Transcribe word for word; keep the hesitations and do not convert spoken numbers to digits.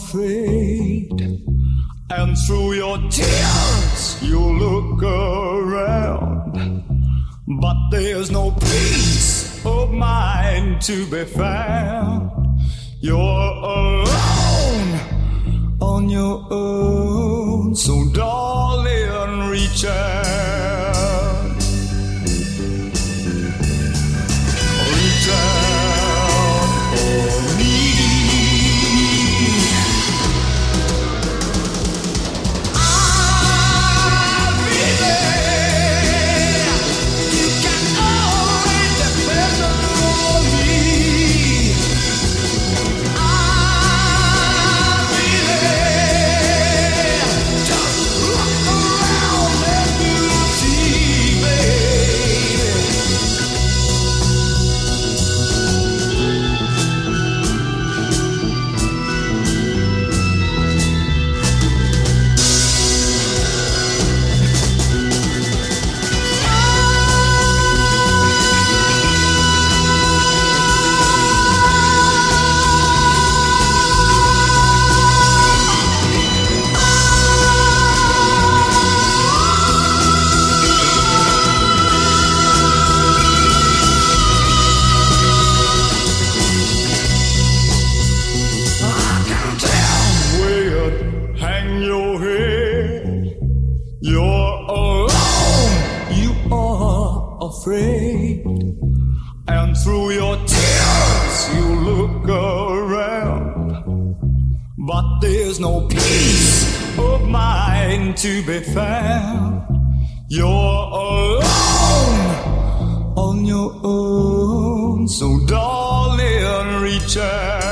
afraid, and through your tears you look around, but there's no peace of mind to be found. You're alone on your own, so darling, reach out, reach out for me. Afraid, and through your tears you look around, but there's no peace of mind to be found. You're alone on your own, so darling, reach out.